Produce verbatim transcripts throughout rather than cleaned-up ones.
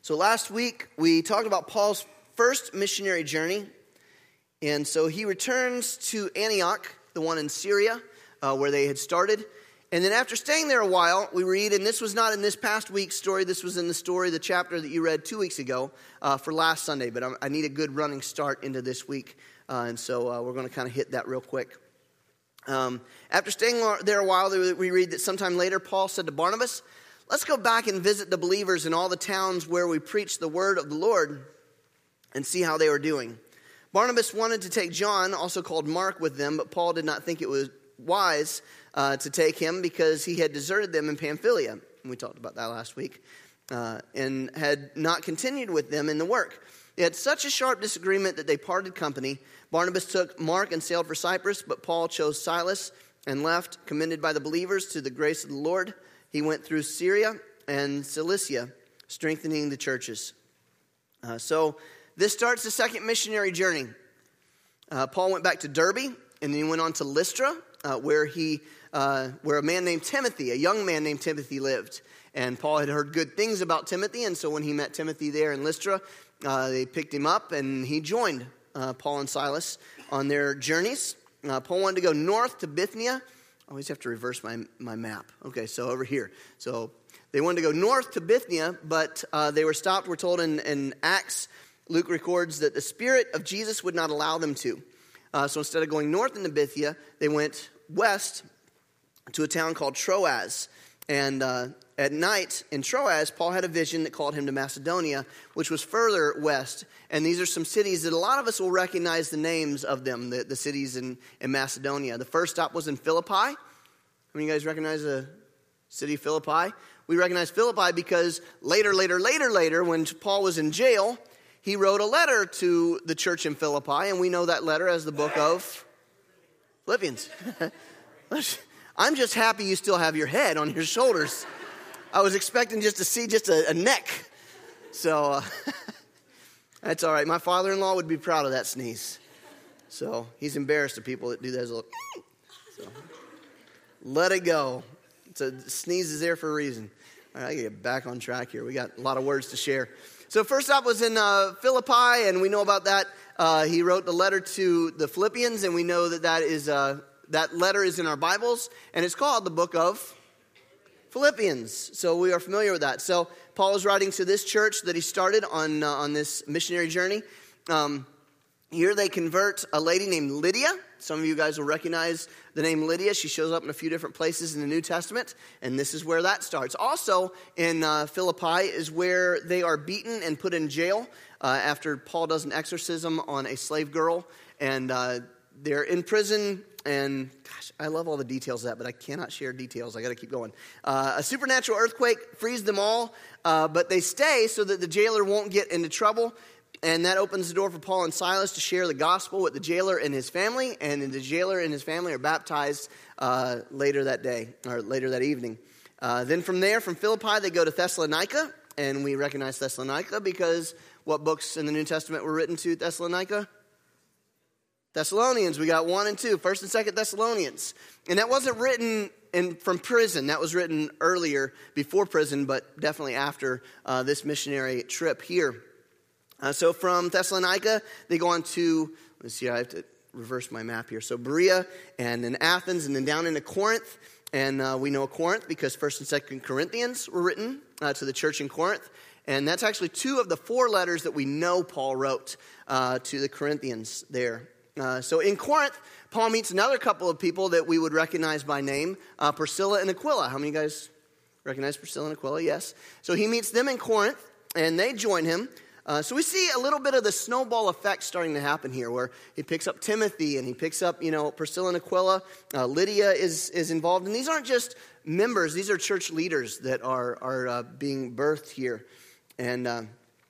So last week, we talked about Paul's first missionary journey. And so he returns to Antioch, the one in Syria, uh, where they had started. And then after staying there a while, we read, and this was not in this past week's story, this was in the story, the chapter that you read two weeks ago uh, for last Sunday. But I, I need a good running start into this week. Uh, and so uh, we're going to kind of hit that real quick. Um, after staying there a while, we read that sometime later, Paul said to Barnabas, "Let's go back and visit the believers in all the towns where we preach the word of the Lord and see how they were doing." Barnabas wanted to take John, also called Mark, with them, but Paul did not think it was wise uh, to take him because he had deserted them in Pamphylia. And we talked about that last week. Uh, and had not continued with them in the work. They had such a sharp disagreement that they parted company. Barnabas took Mark and sailed for Cyprus, but Paul chose Silas and left, commended by the believers to the grace of the Lord. He went through Syria and Cilicia, strengthening the churches. Uh, so this starts the second missionary journey. Uh, Paul went back to Derbe, and then he went on to Lystra, uh, where he, uh, where a man named Timothy, a young man named Timothy, lived. And Paul had heard good things about Timothy, and so when he met Timothy there in Lystra, uh, they picked him up, and he joined uh, Paul and Silas on their journeys. Uh, Paul wanted to go north to Bithynia. I always have to reverse my, my map. Okay, so over here. So they wanted to go north to Bithynia, but uh, they were stopped. We're told in, in Acts, Luke records that the Spirit of Jesus would not allow them to. Uh, so instead of going north into Bithynia, they went west to a town called Troas. And uh, at night in Troas, Paul had a vision that called him to Macedonia, which was further west. And these are some cities that a lot of us will recognize the names of them, the, the cities in, in Macedonia. The first stop was in Philippi. How many of you guys recognize the city of Philippi? We recognize Philippi because later, later, later, later, when Paul was in jail, he wrote a letter to the church in Philippi, and we know that letter as the book of Philippians. I'm just happy you still have your head on your shoulders. I was expecting just to see just a, a neck. So uh, that's all right. My father-in-law would be proud of that sneeze. So he's embarrassed of people that do that. Little, so let it go. So sneeze is there for a reason. All right, I gotta get back on track here. We got a lot of words to share. So first up was in uh, Philippi, and we know about that. Uh, he wrote the letter to the Philippians, and we know that that is uh, that letter is in our Bibles, and it's called the book of Philippians. So we are familiar with that. So Paul is writing to this church that he started on uh, on this missionary journey. Um, here they convert a lady named Lydia. Some of you guys will recognize the name Lydia. She shows up in a few different places in the New Testament, and this is where that starts. Also in uh, Philippi is where they are beaten and put in jail uh, after Paul does an exorcism on a slave girl, and uh, they're in prison. And gosh, I love all the details of that, but I cannot share details. I got to keep going. Uh, a supernatural earthquake frees them all, uh, but they stay so that the jailer won't get into trouble. And that opens the door for Paul and Silas to share the gospel with the jailer and his family. And the jailer and his family are baptized uh, later that day, or later that evening. Uh, then from there, from Philippi, they go to Thessalonica. And we recognize Thessalonica because what books in the New Testament were written to Thessalonica? Thessalonians. We got one and two, First and Second Thessalonians. And that wasn't written in, from prison. That was written earlier, before prison, but definitely after uh, this missionary trip here. Uh, so from Thessalonica, they go on to, let's see, I have to reverse my map here. So Berea, and then Athens, and then down into Corinth. And uh, we know Corinth because First and Second Corinthians were written uh, to the church in Corinth. And that's actually two of the four letters that we know Paul wrote uh, to the Corinthians there. Uh, so in Corinth, Paul meets another couple of people that we would recognize by name, uh, Priscilla and Aquila. How many of you guys recognize Priscilla and Aquila? Yes. So he meets them in Corinth, and they join him. Uh, so we see a little bit of the snowball effect starting to happen here, where he picks up Timothy and he picks up, you know, Priscilla and Aquila. Uh, Lydia is is involved, and these aren't just members; these are church leaders that are are uh, being birthed here. And uh,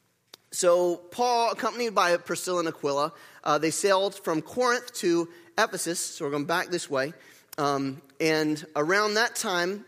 so Paul, accompanied by Priscilla and Aquila, uh, they sailed from Corinth to Ephesus. So we're going back this way, um, and around that time,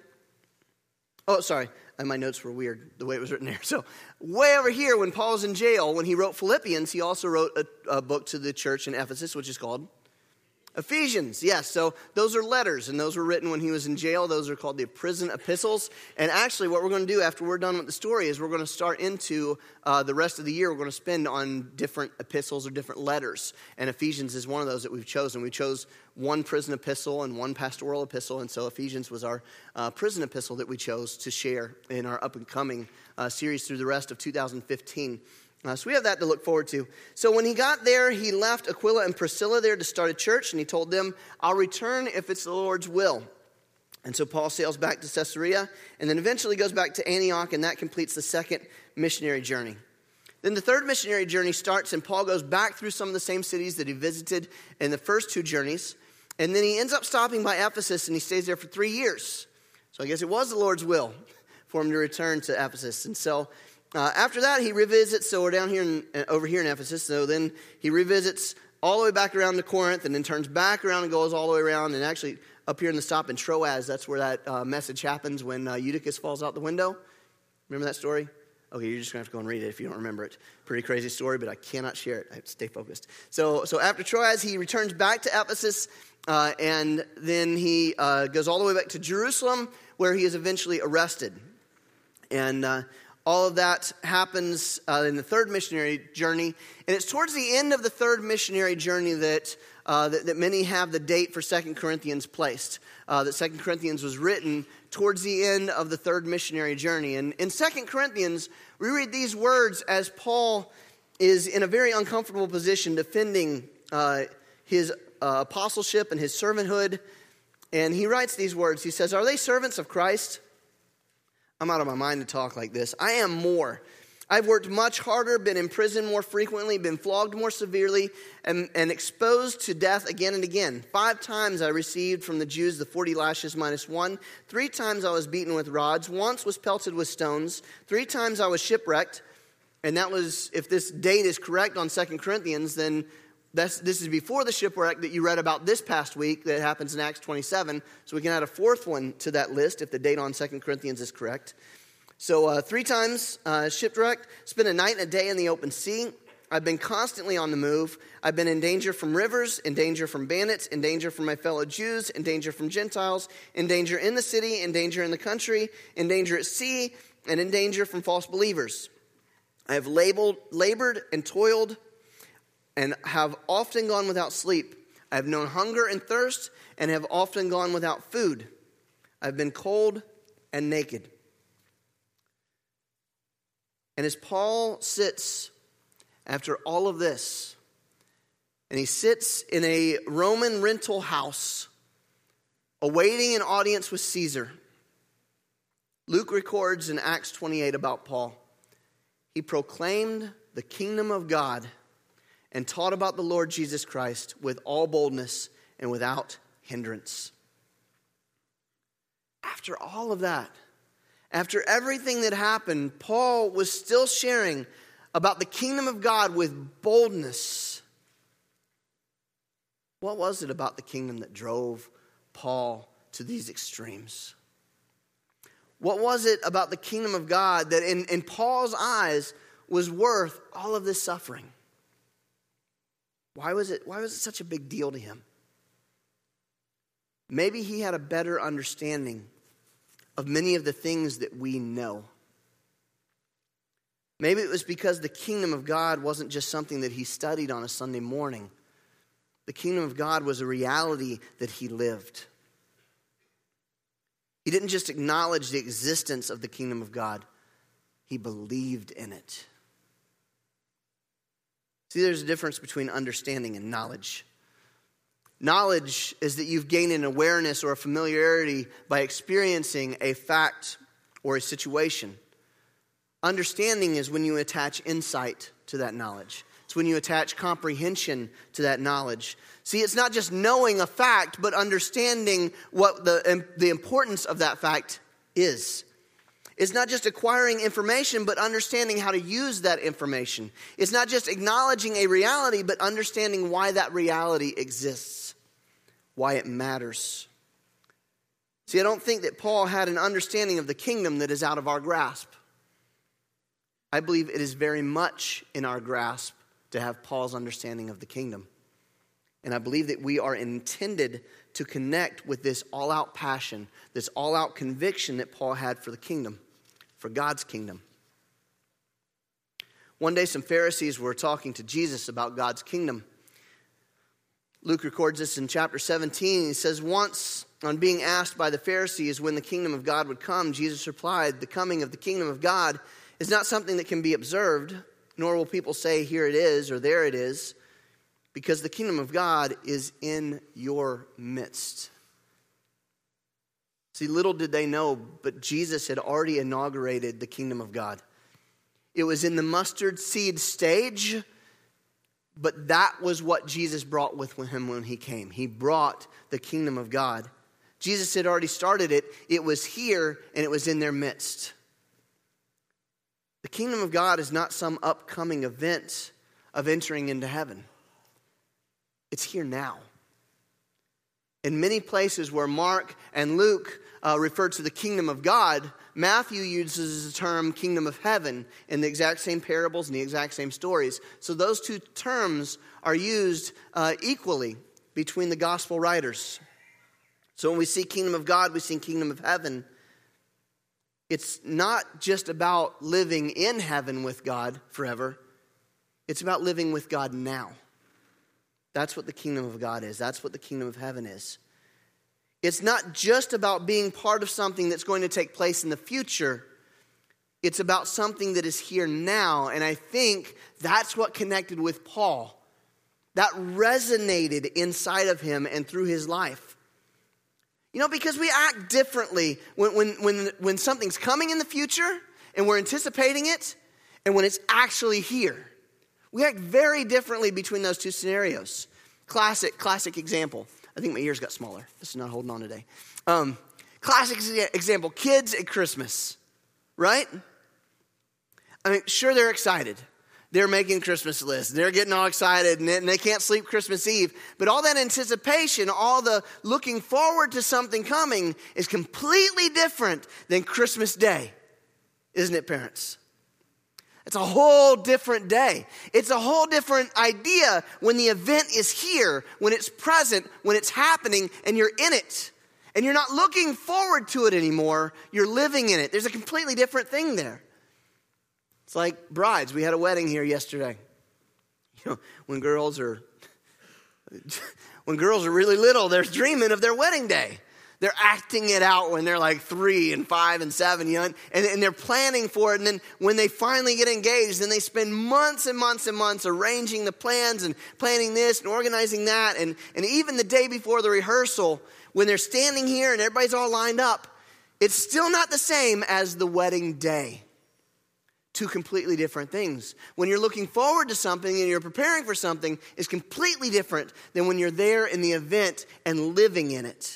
oh, sorry. And my notes were weird, the way it was written there. So way over here, when Paul's in jail, when he wrote Philippians, he also wrote a, a book to the church in Ephesus, which is called Ephesians, yes. So those are letters, and those were written when he was in jail. Those are called the prison epistles. And actually, what we're going to do after we're done with the story is we're going to start into uh, the rest of the year. We're going to spend on different epistles or different letters. And Ephesians is one of those that we've chosen. We chose one prison epistle and one pastoral epistle. And so Ephesians was our uh, prison epistle that we chose to share in our up-and-coming uh, series through the rest of two thousand fifteen. Uh, so we have that to look forward to. So when he got there, he left Aquila and Priscilla there to start a church, and he told them, I'll return if it's the Lord's will. And so Paul sails back to Caesarea, and then eventually goes back to Antioch, and that completes the second missionary journey. Then the third missionary journey starts, and Paul goes back through some of the same cities that he visited in the first two journeys, and then he ends up stopping by Ephesus, and he stays there for three years. So I guess it was the Lord's will for him to return to Ephesus. And so Uh, after that, he revisits, so we're down here, in, uh, over here in Ephesus, so then he revisits all the way back around to Corinth, and then turns back around and goes all the way around, and actually up here in the stop in Troas, that's where that uh, message happens when uh, Eutychus falls out the window. Remember that story? Okay, you're just going to have to go and read it if you don't remember it. Pretty crazy story, but I cannot share it. I have to stay focused. So, so after Troas, he returns back to Ephesus, uh, and then he uh, goes all the way back to Jerusalem, where he is eventually arrested. And uh, all of that happens uh, in the third missionary journey. And it's towards the end of the third missionary journey that uh, that, that many have the date for Second Corinthians placed. Uh, that Second Corinthians was written towards the end of the third missionary journey. And in Second Corinthians, we read these words as Paul is in a very uncomfortable position defending uh, his uh, apostleship and his servanthood. And he writes these words. He says, "Are they servants of Christ? I'm out of my mind to talk like this. I am more. I've worked much harder, been in prison more frequently, been flogged more severely, and, and exposed to death again and again. Five times I received from the Jews the forty lashes minus one. Three times I was beaten with rods. Once was pelted with stones. Three times I was shipwrecked." And that was, if this date is correct on Second Corinthians, then that's, this is before the shipwreck that you read about this past week that happens in Acts twenty-seven. So we can add a fourth one to that list if the date on Second Corinthians is correct. So uh, three times uh, shipwrecked, spent a night and a day in the open sea. I've been constantly on the move. I've been in danger from rivers, in danger from bandits, in danger from my fellow Jews, in danger from Gentiles, in danger in the city, in danger in the country, in danger at sea, and in danger from false believers. I have labeled, labored and toiled, and have often gone without sleep. I have known hunger and thirst, and have often gone without food. I've been cold and naked. And as Paul sits after all of this, and he sits in a Roman rental house, awaiting an audience with Caesar, Luke records in Acts twenty-eight about Paul. He proclaimed the kingdom of God and taught about the Lord Jesus Christ with all boldness and without hindrance. After all of that, after everything that happened, Paul was still sharing about the kingdom of God with boldness. What was it about the kingdom that drove Paul to these extremes? What was it about the kingdom of God that in, in Paul's eyes was worth all of this suffering? Why was it, why was it such a big deal to him? Maybe he had a better understanding of many of the things that we know. Maybe it was because the kingdom of God wasn't just something that he studied on a Sunday morning. The kingdom of God was a reality that he lived. He didn't just acknowledge the existence of the kingdom of God. He believed in it. See, there's a difference between understanding and knowledge. Knowledge is that you've gained an awareness or a familiarity by experiencing a fact or a situation. Understanding is when you attach insight to that knowledge. It's when you attach comprehension to that knowledge. See, it's not just knowing a fact, but understanding what the, the importance of that fact is. It's not just acquiring information, but understanding how to use that information. It's not just acknowledging a reality, but understanding why that reality exists, why it matters. See, I don't think that Paul had an understanding of the kingdom that is out of our grasp. I believe it is very much in our grasp to have Paul's understanding of the kingdom. And I believe that we are intended to connect with this all-out passion, this all-out conviction that Paul had for the kingdom, for God's kingdom. One day some Pharisees were talking to Jesus about God's kingdom. Luke records this in chapter seventeen. He says, once on being asked by the Pharisees when the kingdom of God would come, Jesus replied, the coming of the kingdom of God is not something that can be observed, nor will people say, here it is or there it is, because the kingdom of God is in your midst. See, little did they know, but Jesus had already inaugurated the kingdom of God. It was in the mustard seed stage, but that was what Jesus brought with him when he came. He brought the kingdom of God. Jesus had already started it. It was here, and it was in their midst. The kingdom of God is not some upcoming event of entering into heaven. It's here now. In many places where Mark and Luke uh, refer to the kingdom of God, Matthew uses the term kingdom of heaven in the exact same parables and the exact same stories. So those two terms are used uh, equally between the gospel writers. So when we see kingdom of God, we see kingdom of heaven. It's not just about living in heaven with God forever. It's about living with God now. That's what the kingdom of God is. That's what the kingdom of heaven is. It's not just about being part of something that's going to take place in the future. It's about something that is here now. And I think that's what connected with Paul. That resonated inside of him and through his life. You know, because we act differently when, when, when, when something's coming in the future and we're anticipating it, and when it's actually here. We act very differently between those two scenarios. Classic, classic example. I think my ears got smaller. This is not holding on today. Um, classic example, kids at Christmas, right? I mean, sure, they're excited. They're making Christmas lists. They're getting all excited, and they can't sleep Christmas Eve. But all that anticipation, all the looking forward to something coming is completely different than Christmas Day. Isn't it, parents? It's a whole different day. It's a whole different idea when the event is here, when it's present, when it's happening, and you're in it. And you're not looking forward to it anymore. You're living in it. There's a completely different thing there. It's like brides. We had a wedding here yesterday. You know, when girls are when girls are really little, they're dreaming of their wedding day. They're acting it out when they're like three and five and seven, you know, and, and they're planning for it. And then when they finally get engaged, then they spend months and months and months arranging the plans and planning this and organizing that. And, and even the day before the rehearsal, when they're standing here and everybody's all lined up, it's still not the same as the wedding day. Two completely different things. When you're looking forward to something and you're preparing for something, is completely different than when you're there in the event and living in it.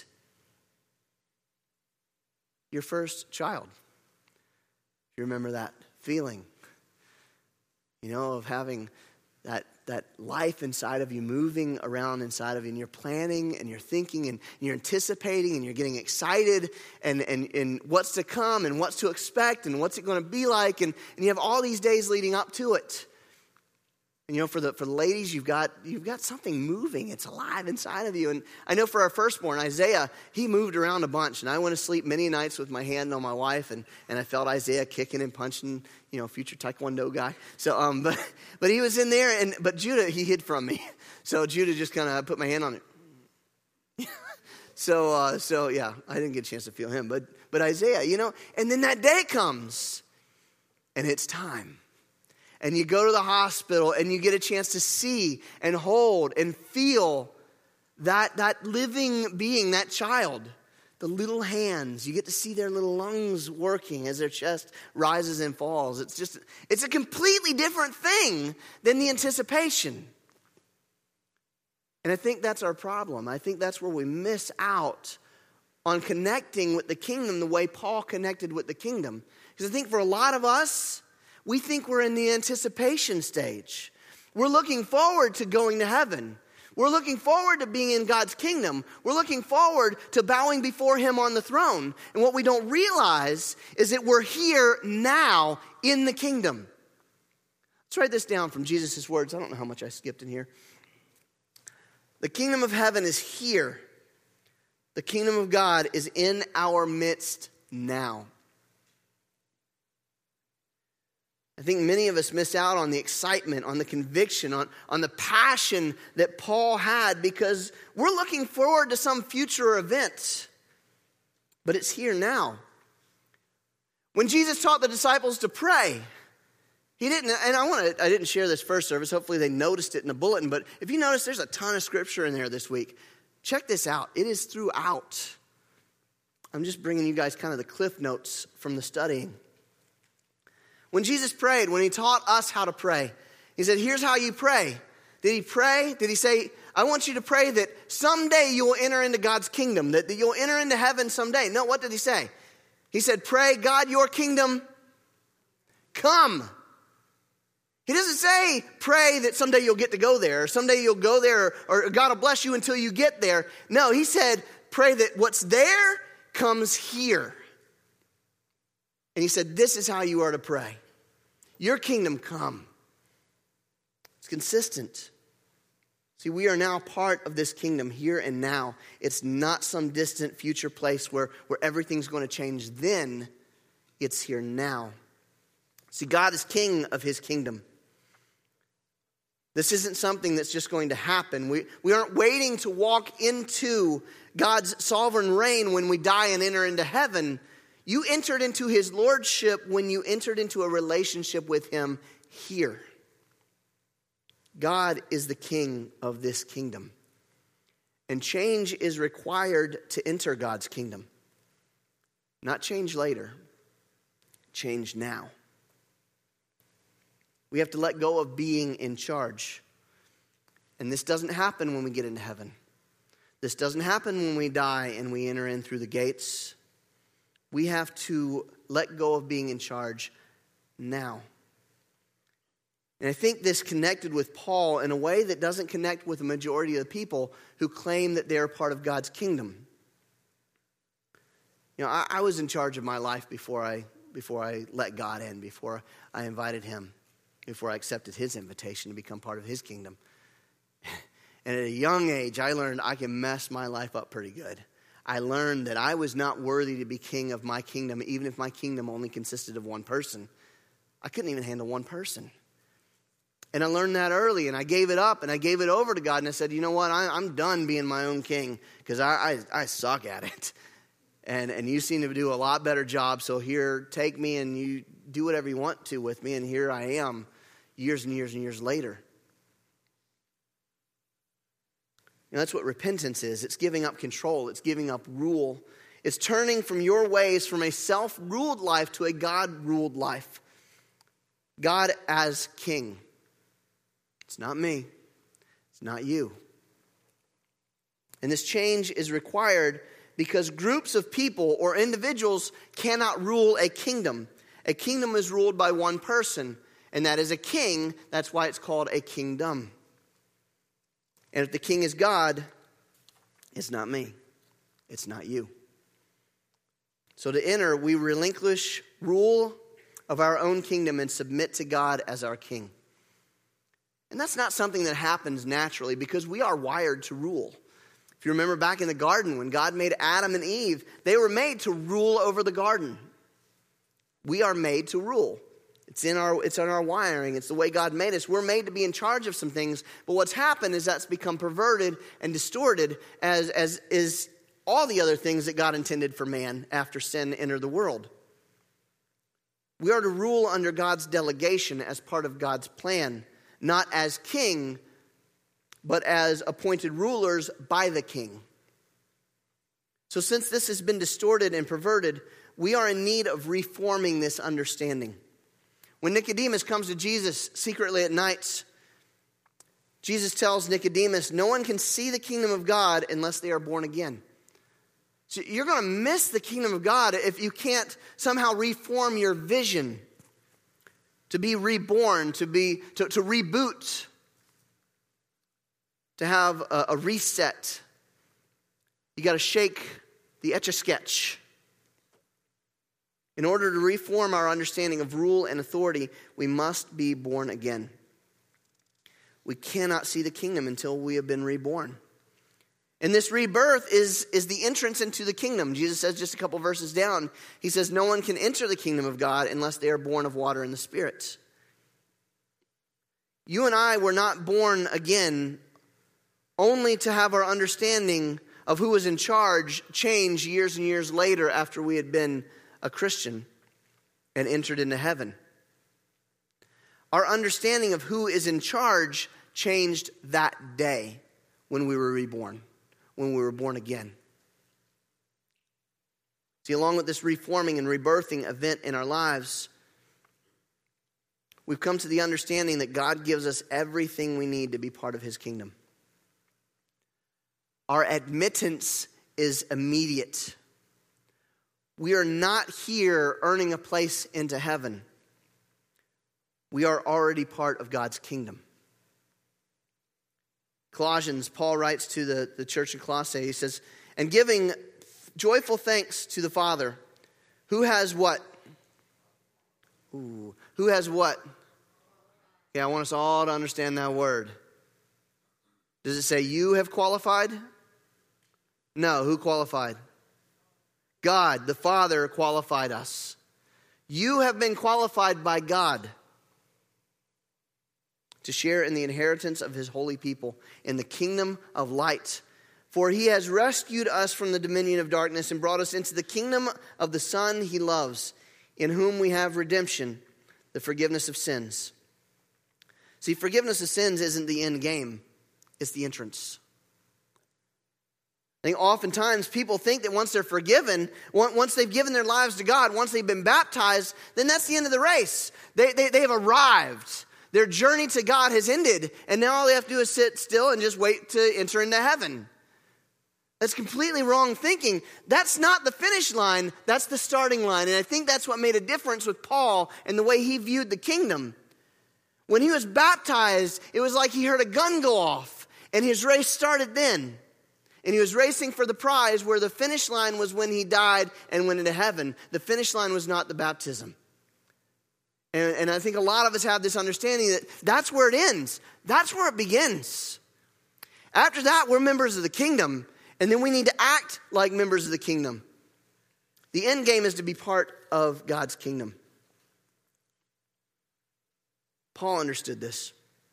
Your first child. You remember that feeling, you know, of having that that life inside of you moving around inside of you, and you're planning and you're thinking and you're anticipating and you're getting excited and, and, and what's to come and what's to expect and what's it going to be like, and, and you have all these days leading up to it. And you know, for the for the ladies, you've got you've got something moving. It's alive inside of you. And I know for our firstborn, Isaiah, he moved around a bunch. And I went to sleep many nights with my hand on my wife, and, and I felt Isaiah kicking and punching, you know, future Taekwondo guy. So, um, but but he was in there, and but Judah, he hid from me. So Judah just kind of put my hand on it. so uh, so yeah, I didn't get a chance to feel him. But but Isaiah, you know, and then that day comes, and it's time. And you go to the hospital and you get a chance to see and hold and feel that, that living being, that child, the little hands. You get to see their little lungs working as their chest rises and falls. It's just, it's a completely different thing than the anticipation. And I think that's our problem. I think that's where we miss out on connecting with the kingdom the way Paul connected with the kingdom. Because I think for a lot of us, we think we're in the anticipation stage. We're looking forward to going to heaven. We're looking forward to being in God's kingdom. We're looking forward to bowing before him on the throne. And what we don't realize is that we're here now in the kingdom. Let's write this down from Jesus' words. I don't know how much I skipped in here. The kingdom of heaven is here. The kingdom of God is in our midst now. I think many of us miss out on the excitement, on the conviction, on, on the passion that Paul had because we're looking forward to some future event. But it's here now. When Jesus taught the disciples to pray, he didn't, and I want to, I didn't share this first service. Hopefully they noticed it in the bulletin. But if you notice, there's a ton of scripture in there this week. Check this out. It is throughout. I'm just bringing you guys kind of the cliff notes from the studying. When Jesus prayed, when he taught us how to pray, he said, here's how you pray. Did he pray? Did he say, I want you to pray that someday you will enter into God's kingdom, that, that you'll enter into heaven someday? No, what did he say? He said, pray, God, your kingdom come. He doesn't say, pray that someday you'll get to go there, or someday you'll go there, or, or God will bless you until you get there. No, he said, pray that what's there comes here. And he said, this is how you are to pray. Your kingdom come. It's consistent. See, we are now part of this kingdom here and now. It's not some distant future place where, where everything's going to change then. It's here now. See, God is king of his kingdom. This isn't something that's just going to happen. We, we aren't waiting to walk into God's sovereign reign when we die and enter into heaven. You entered into his lordship when you entered into a relationship with him here. God is the king of this kingdom. And change is required to enter God's kingdom. Not change later. Change now. We have to let go of being in charge. And this doesn't happen when we get into heaven. This doesn't happen when we die and we enter in through the gates. We have to let go of being in charge now. And I think this connected with Paul in a way that doesn't connect with the majority of the people who claim that they're part of God's kingdom. You know, I, I was in charge of my life before I before I let God in, before I invited him, before I accepted his invitation to become part of his kingdom. And at a young age, I learned I can mess my life up pretty good. I learned that I was not worthy to be king of my kingdom, even if my kingdom only consisted of one person. I couldn't even handle one person. And I learned that early, and I gave it up, and I gave it over to God, and I said, you know what, I, I'm done being my own king, because I, I, I suck at it. And, and you seem to do a lot better job, so here, take me, and you do whatever you want to with me, and here I am, years and years and years later. And that's what repentance is. It's giving up control. It's giving up rule. It's turning from your ways from a self-ruled life to a God-ruled life. God as king. It's not me. It's not you. And this change is required because groups of people or individuals cannot rule a kingdom. A kingdom is ruled by one person, and that is a king. That's why it's called a kingdom. And if the king is God, it's not me. It's not you. So to enter, we relinquish rule of our own kingdom and submit to God as our king. And that's not something that happens naturally because we are wired to rule. If you remember back in the garden when God made Adam and Eve, they were made to rule over the garden. We are made to rule. It's in our it's in our wiring. It's the way God made us. We're made to be in charge of some things. But what's happened is that's become perverted and distorted as, as is all the other things that God intended for man after sin entered the world. We are to rule under God's delegation as part of God's plan, not as king, but as appointed rulers by the king. So since this has been distorted and perverted, we are in need of reforming this understanding. When Nicodemus comes to Jesus secretly at night, Jesus tells Nicodemus, no one can see the kingdom of God unless they are born again. So you're going to miss the kingdom of God if you can't somehow reform your vision to be reborn, to be to, to reboot, to have a, a reset. You got to shake the Etch-a-Sketch. In order to reform our understanding of rule and authority, we must be born again. We cannot see the kingdom until we have been reborn. And this rebirth is, is the entrance into the kingdom. Jesus says just a couple verses down, he says, no one can enter the kingdom of God unless they are born of water and the Spirit. You and I were not born again only to have our understanding of who was in charge change years and years later after we had been a Christian and entered into heaven. Our understanding of who is in charge changed that day when we were reborn, when we were born again. See, along with this reforming and rebirthing event in our lives, we've come to the understanding that God gives us everything we need to be part of his kingdom. Our admittance is immediate. We are not here earning a place into heaven. We are already part of God's kingdom. Colossians, Paul writes to the, the church in Colossae, he says, and giving joyful thanks to the Father, who has what? Ooh, who has what? Okay, I want us all to understand that word. Does it say you have qualified? No, who qualified? God, the Father, qualified us. You have been qualified by God to share in the inheritance of his holy people in the kingdom of light. For he has rescued us from the dominion of darkness and brought us into the kingdom of the Son he loves, in whom we have redemption, the forgiveness of sins. See, forgiveness of sins isn't the end game. It's the entrance. I think oftentimes people think that once they're forgiven, once they've given their lives to God, once they've been baptized, then that's the end of the race. They, they, they have arrived. Their journey to God has ended, and now all they have to do is sit still and just wait to enter into heaven. That's completely wrong thinking. That's not the finish line, that's the starting line. And I think that's what made a difference with Paul and the way he viewed the kingdom. When he was baptized, it was like he heard a gun go off, and his race started then. And he was racing for the prize, where the finish line was when he died and went into heaven. The finish line was not the baptism. And, and I think a lot of us have this understanding that that's where it ends. That's where it begins. After that, we're members of the kingdom. And then we need to act like members of the kingdom. The end game is to be part of God's kingdom. Paul understood this.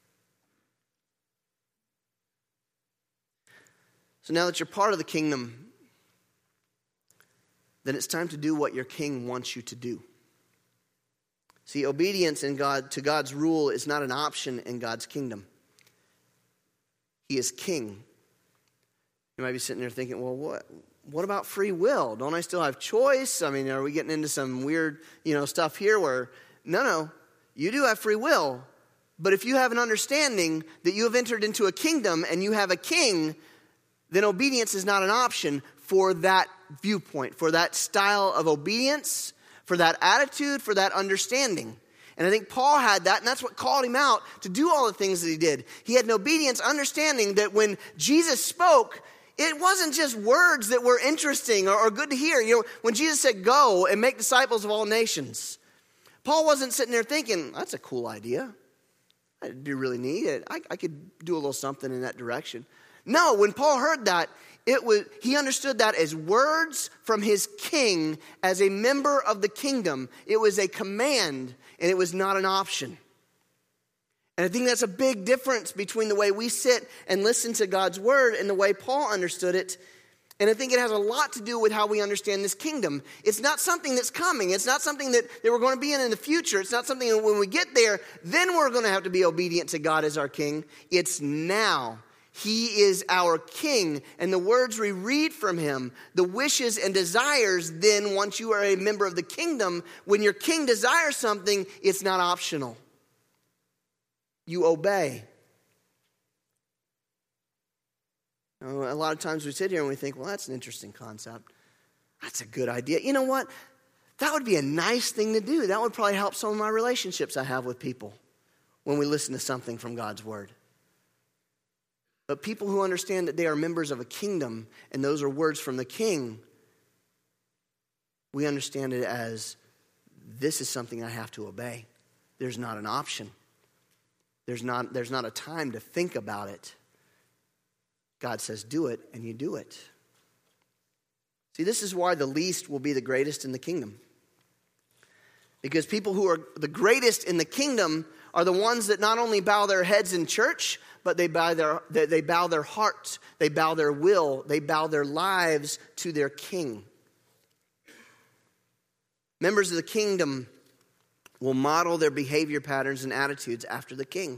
So now that you're part of the kingdom, then it's time to do what your king wants you to do. See, obedience in God to God's rule is not an option in God's kingdom. He is king. You might be sitting there thinking, well, what what about free will? Don't I still have choice? I mean, are we getting into some weird, you know, stuff here where, no, no, you do have free will. But if you have an understanding that you have entered into a kingdom and you have a king, then obedience is not an option for that viewpoint, for that style of obedience, for that attitude, for that understanding. And I think Paul had that, and that's what called him out to do all the things that he did. He had an obedience, understanding that when Jesus spoke, it wasn't just words that were interesting or, or good to hear. You know, when Jesus said, go and make disciples of all nations, Paul wasn't sitting there thinking, that's a cool idea. I do really need it. I, I could do a little something in that direction. No, when Paul heard that, it was he understood that as words from his king as a member of the kingdom. It was a command, and it was not an option. And I think that's a big difference between the way we sit and listen to God's word and the way Paul understood it. And I think it has a lot to do with how we understand this kingdom. It's not something that's coming. It's not something that, that we're going to be in in the future. It's not something that when we get there, then we're going to have to be obedient to God as our king. It's now. He is our king, and the words we read from him, the wishes and desires, then once you are a member of the kingdom, when your king desires something, it's not optional. You obey. A lot of times we sit here and we think, well, that's an interesting concept. That's a good idea. You know what? That would be a nice thing to do. That would probably help some of my relationships I have with people when we listen to something from God's word. But people who understand that they are members of a kingdom, and those are words from the king, we understand it as, this is something I have to obey. There's not an option. There's not, there's not a time to think about it. God says do it, and you do it. See, this is why the least will be the greatest in the kingdom. Because people who are the greatest in the kingdom are the ones that not only bow their heads in church, but they bow their, they bow their heart, they bow their will, they bow their lives to their king. Members of the kingdom will model their behavior patterns and attitudes after the king.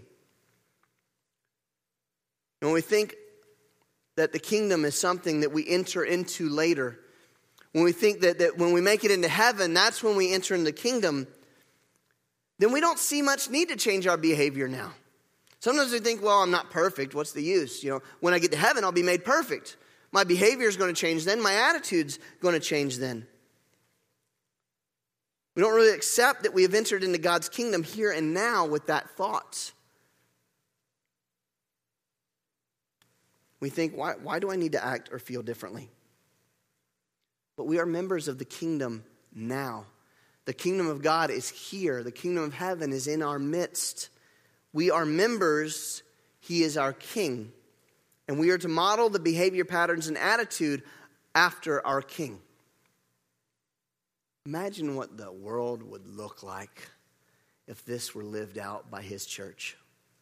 And when we think that the kingdom is something that we enter into later, when we think that, that when we make it into heaven, that's when we enter into the kingdom, then we don't see much need to change our behavior now. Sometimes we think, well, I'm not perfect. What's the use? You know, when I get to heaven, I'll be made perfect. My behavior is going to change then. My attitude's going to change then. We don't really accept that we have entered into God's kingdom here and now with that thought. We think, why, why do I need to act or feel differently? But we are members of the kingdom now. The kingdom of God is here. The kingdom of heaven is in our midst. We are members. He is our king. And we are to model the behavior patterns and attitude after our king. Imagine what the world would look like if this were lived out by his church.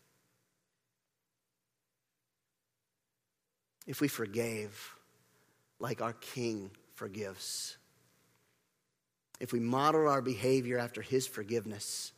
If we forgave like our king forgives. If we model our behavior after his forgiveness.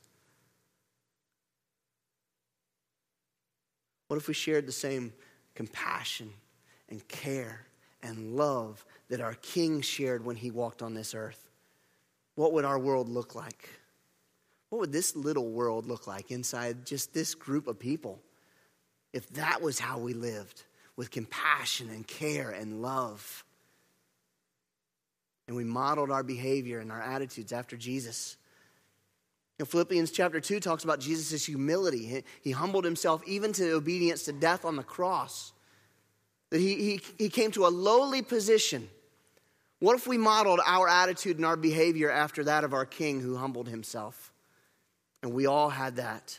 What if we shared the same compassion and care and love that our king shared when he walked on this earth? What would our world look like? What would this little world look like inside just this group of people if that was how we lived, with compassion and care and love? And we modeled our behavior and our attitudes after Jesus. You know, Philippians chapter two talks about Jesus' humility. He, he humbled himself even to obedience to death on the cross. That he, he, he came to a lowly position. What if we modeled our attitude and our behavior after that of our king who humbled himself? And we all had that.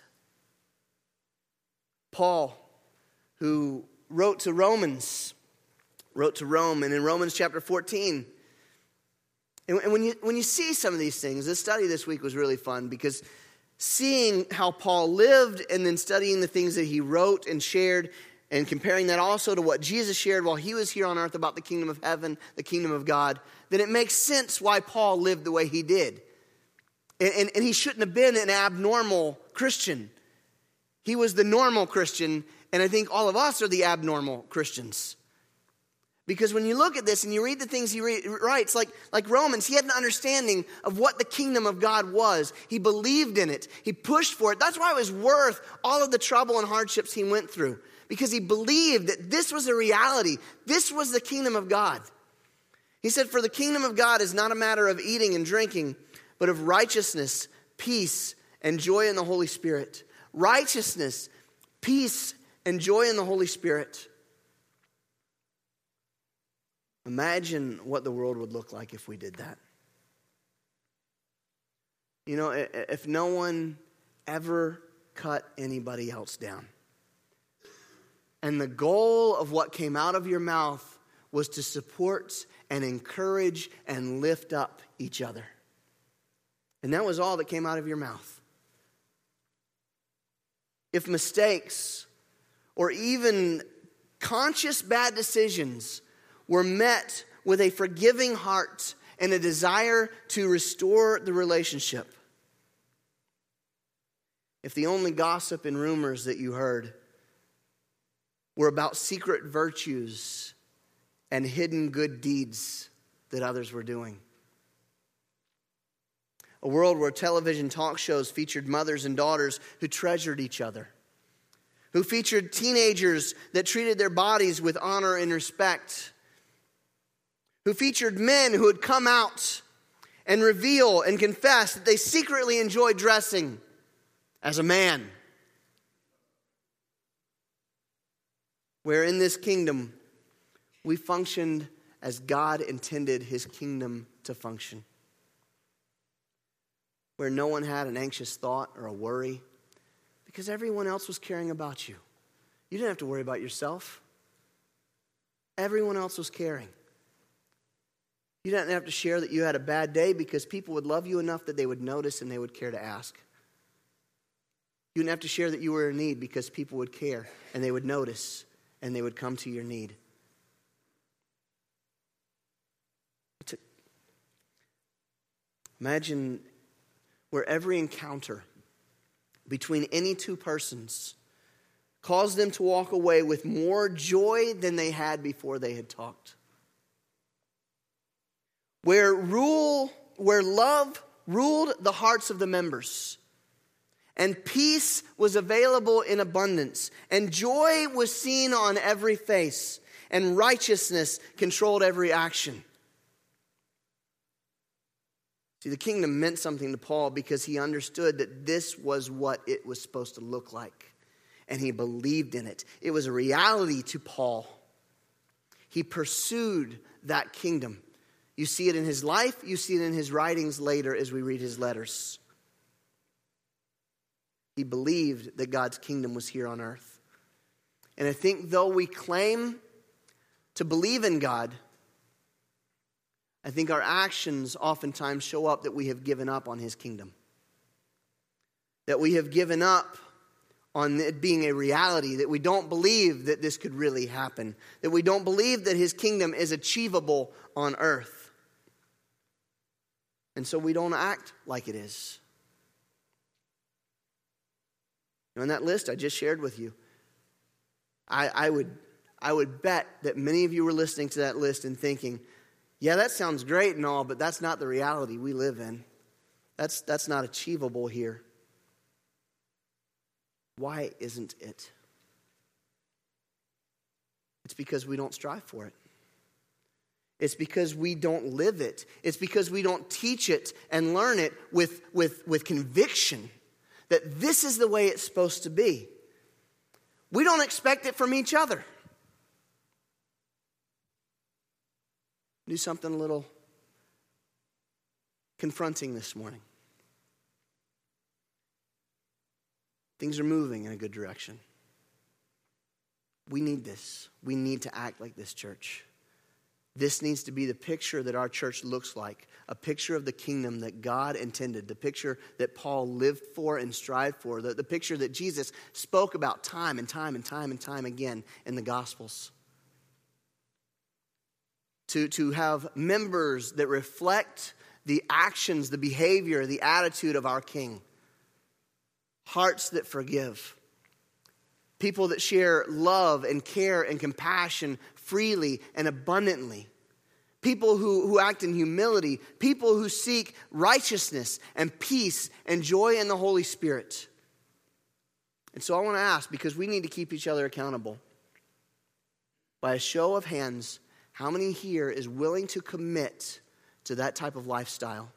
Paul, who wrote to Romans, wrote to Rome, and in Romans chapter fourteen, and when you, when you see some of these things, this study this week was really fun because seeing how Paul lived and then studying the things that he wrote and shared and comparing that also to what Jesus shared while he was here on earth about the kingdom of heaven, the kingdom of God, then it makes sense why Paul lived the way he did. And, and, and he shouldn't have been an abnormal Christian. He was the normal Christian, and I think all of us are the abnormal Christians. Because when you look at this and you read the things he re- writes, like, like Romans, he had an understanding of what the kingdom of God was. He believed in it. He pushed for it. That's why it was worth all of the trouble and hardships he went through. Because he believed that this was a reality. This was the kingdom of God. He said, for the kingdom of God is not a matter of eating and drinking, but of righteousness, peace, and joy in the Holy Spirit. Righteousness, peace, and joy in the Holy Spirit. Imagine what the world would look like if we did that. You know, if no one ever cut anybody else down, and the goal of what came out of your mouth was to support and encourage and lift up each other. And that was all that came out of your mouth. If mistakes or even conscious bad decisions were met with a forgiving heart and a desire to restore the relationship. If the only gossip and rumors that you heard were about secret virtues and hidden good deeds that others were doing. A world where television talk shows featured mothers and daughters who treasured each other. Who featured teenagers that treated their bodies with honor and respect. Who featured men who would come out and reveal and confess that they secretly enjoyed dressing as a man. Where in this kingdom, we functioned as God intended his kingdom to function. Where no one had an anxious thought or a worry because everyone else was caring about you. You didn't have to worry about yourself. Everyone else was caring. You didn't have to share that you had a bad day because people would love you enough that they would notice and they would care to ask. You didn't have to share that you were in need because people would care and they would notice and they would come to your need. Imagine where every encounter between any two persons caused them to walk away with more joy than they had before they had talked. Where rule, where love ruled the hearts of the members, and peace was available in abundance, and joy was seen on every face, and righteousness controlled every action. See, the kingdom meant something to Paul because he understood that this was what it was supposed to look like. And he believed in it. It was a reality to Paul. He pursued that kingdom. You see it in his life. You see it in his writings later as we read his letters. He believed that God's kingdom was here on earth. And I think though we claim to believe in God, I think our actions oftentimes show up that we have given up on his kingdom. That we have given up on it being a reality, that we don't believe that this could really happen, that we don't believe that his kingdom is achievable on earth. And so we don't act like it is. On that list I just shared with you, I, I would I would bet that many of you were listening to that list and thinking, yeah, that sounds great and all, but that's not the reality we live in. That's, that's not achievable here. Why isn't it? It's because we don't strive for it. It's because we don't live it. It's because we don't teach it and learn it with, with, with conviction that this is the way it's supposed to be. We don't expect it from each other. Do something a little confronting this morning. Things are moving in a good direction. We need this. We need to act like this, church. This needs to be the picture that our church looks like. A picture of the kingdom that God intended. The picture that Paul lived for and strived for. The, the picture that Jesus spoke about time and time and time and time again in the Gospels. To, to have members that reflect the actions, the behavior, the attitude of our King. Hearts that forgive. People that share love and care and compassion freely and abundantly. People who, who act in humility. People who seek righteousness and peace and joy in the Holy Spirit. And so I want to ask, because we need to keep each other accountable. By a show of hands, how many here is willing to commit to that type of lifestyle?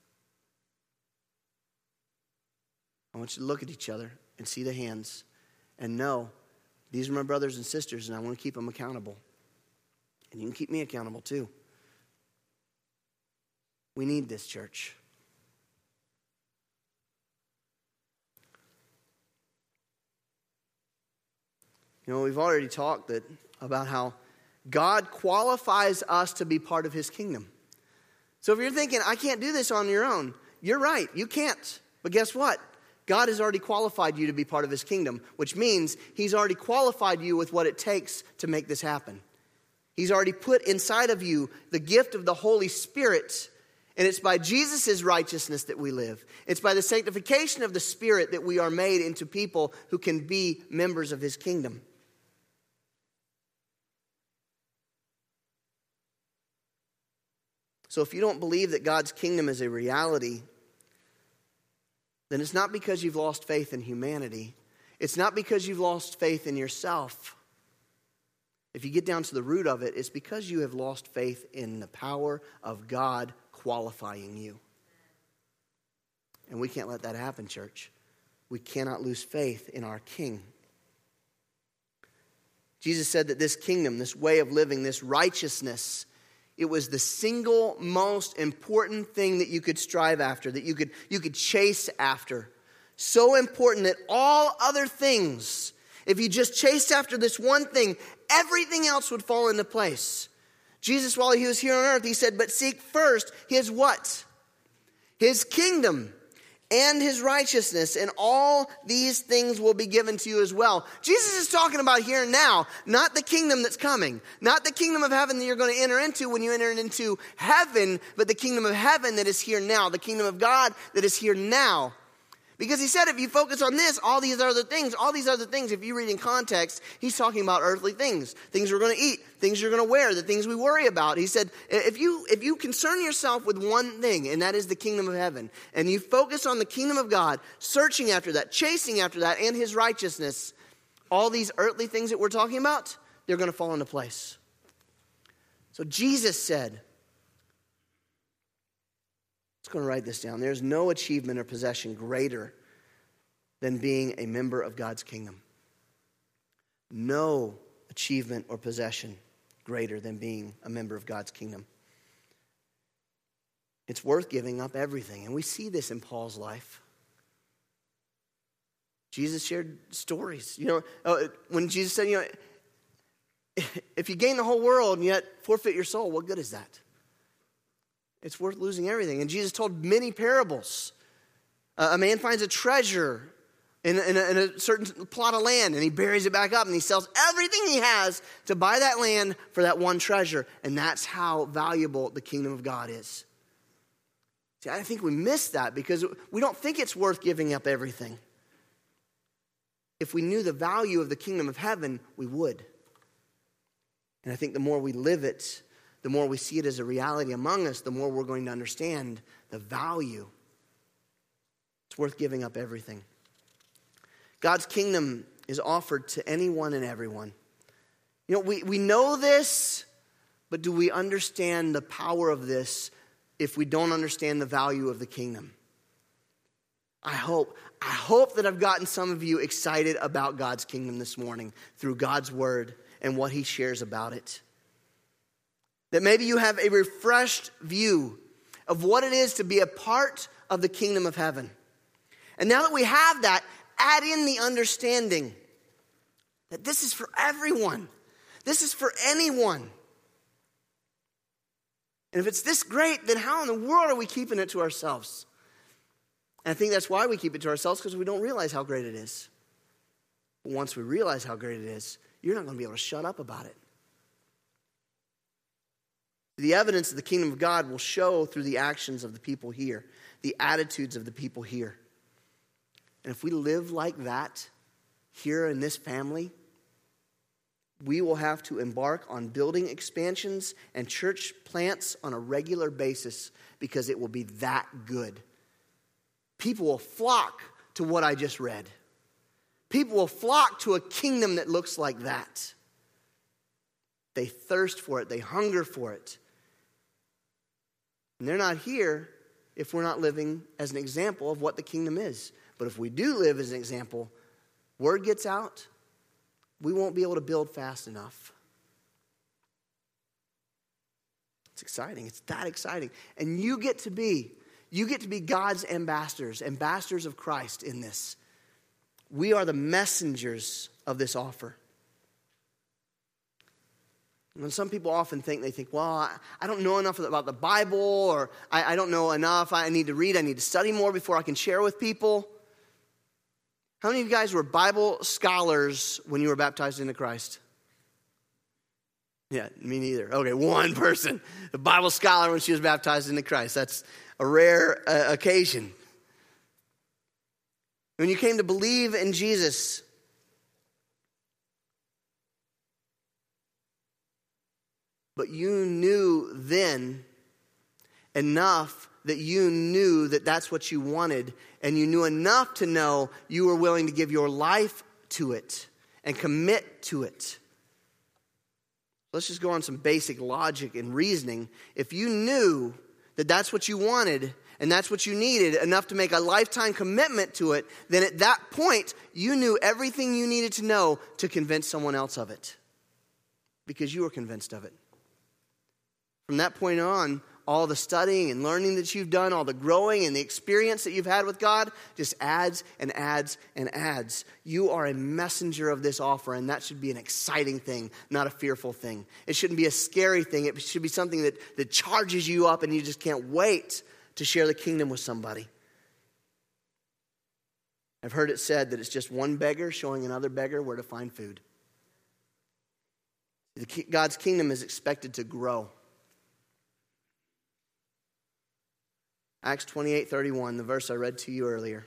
I want you to look at each other and see the hands and know these are my brothers and sisters and I want to keep them accountable. And you can keep me accountable too. We need this, church. You know, we've already talked that about how God qualifies us to be part of his kingdom. So if you're thinking, I can't do this on your own, you're right, you can't. But guess what? God has already qualified you to be part of his kingdom, which means he's already qualified you with what it takes to make this happen. He's already put inside of you the gift of the Holy Spirit, and it's by Jesus' righteousness that we live. It's by the sanctification of the Spirit that we are made into people who can be members of his kingdom. So if you don't believe that God's kingdom is a reality, then it's not because you've lost faith in humanity. It's not because you've lost faith in yourself. If you get down to the root of it, it's because you have lost faith in the power of God qualifying you. And we can't let that happen, church. We cannot lose faith in our King. Jesus said that this kingdom, this way of living, this righteousness, it was the single most important thing that you could strive after, that you could, you could chase after. So important that all other things, If you just chased after this one thing, everything else would fall into place. Jesus, while he was here on earth, he said, but seek first his what? His kingdom and his righteousness, and all these things will be given to you as well. Jesus is talking about here and now, not the kingdom that's coming, not the kingdom of heaven that you're going to enter into when you enter into heaven, but the kingdom of heaven that is here now, the kingdom of God that is here now. Because he said if you focus on this, all these other things, all these other things, if you read in context, he's talking about earthly things, things we're going to eat, things you're going to wear, the things we worry about. He said if you if you concern yourself with one thing, and that is the kingdom of heaven, and you focus on the kingdom of God, searching after that, chasing after that, and his righteousness, all these earthly things that we're talking about, they're going to fall into place. So Jesus said, going to write this down. There's no achievement or possession greater than being a member of God's kingdom. No achievement or possession greater than being a member of God's kingdom. It's worth giving up everything. And we see this in Paul's life. Jesus shared stories. You know, when Jesus said, you know, if you gain the whole world and yet forfeit your soul, what good is that? It's worth losing everything. And Jesus told many parables. Uh, a man finds a treasure in, in, a, in a certain plot of land, and he buries it back up, and he sells everything he has to buy that land for that one treasure. And that's how valuable the kingdom of God is. See, I think we miss that because we don't think it's worth giving up everything. If we knew the value of the kingdom of heaven, we would. And I think the more we live it, the more we see it as a reality among us, the more we're going to understand the value. It's worth giving up everything. God's kingdom is offered to anyone and everyone. You know, we, we know this, but do we understand the power of this if we don't understand the value of the kingdom? I hope, I hope that I've gotten some of you excited about God's kingdom this morning through God's word and what he shares about it. That maybe you have a refreshed view of what it is to be a part of the kingdom of heaven. And now that we have that, add in the understanding that this is for everyone. This is for anyone. And if it's this great, then how in the world are we keeping it to ourselves? And I think that's why we keep it to ourselves, because we don't realize how great it is. But once we realize how great it is, you're not going to be able to shut up about it. The evidence of the kingdom of God will show through the actions of the people here, the attitudes of the people here. And if we live like that here in this family, we will have to embark on building expansions and church plants on a regular basis because it will be that good. People will flock to what I just read. People will flock to a kingdom that looks like that. They thirst for it. They hunger for it. And they're not here if we're not living as an example of what the kingdom is. But if we do live as an example, word gets out, we won't be able to build fast enough. It's exciting. It's that exciting. And you get to be, you get to be God's ambassadors, ambassadors of Christ in this. We are the messengers of this offer. And some people often think, they think, well, I, I don't know enough about the Bible, or I, I don't know enough. I need to read, I need to study more before I can share with people. How many of you guys were Bible scholars when you were baptized into Christ? Yeah, me neither. Okay, one person, a Bible scholar when she was baptized into Christ. That's a rare uh, occasion. When you came to believe in Jesus, but you knew then enough that you knew that that's what you wanted, and you knew enough to know you were willing to give your life to it and commit to it. Let's just go on some basic logic and reasoning. If you knew that that's what you wanted and that's what you needed enough to make a lifetime commitment to it, then at that point, you knew everything you needed to know to convince someone else of it because you were convinced of it. From that point on, all the studying and learning that you've done, all the growing and the experience that you've had with God, just adds and adds and adds. You are a messenger of this offer, and that should be an exciting thing, not a fearful thing. It shouldn't be a scary thing. It should be something that, that charges you up and you just can't wait to share the kingdom with somebody. I've heard it said that it's just one beggar showing another beggar where to find food. God's kingdom is expected to grow. Acts twenty-eight thirty-one, the verse I read to you earlier.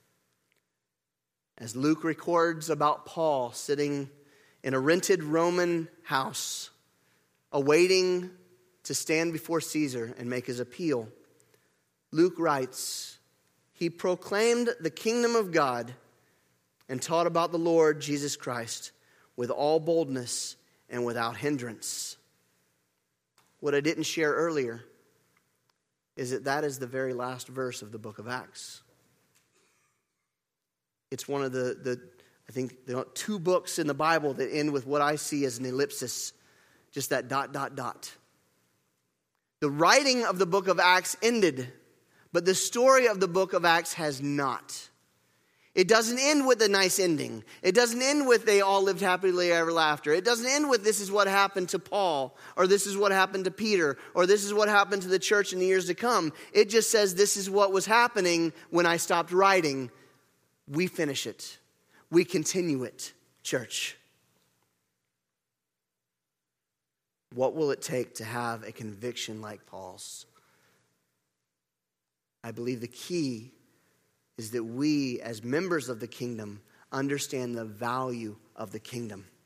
As Luke records about Paul sitting in a rented Roman house, awaiting to stand before Caesar and make his appeal, Luke writes, he proclaimed the kingdom of God and taught about the Lord Jesus Christ with all boldness and without hindrance. What I didn't share earlier is that that is the very last verse of the book of Acts. It's one of the, the I think, there are two books in the Bible that end with what I see as an ellipsis, just that dot, dot, dot. The writing of the book of Acts ended, but the story of the book of Acts has not. It doesn't end with a nice ending. It doesn't end with they all lived happily ever after. It doesn't end with this is what happened to Paul, or this is what happened to Peter, or this is what happened to the church in the years to come. It just says this is what was happening when I stopped writing. We finish it. We continue it, church. What will it take to have a conviction like Paul's? I believe the key is that we, as members of the kingdom, understand the value of the kingdom.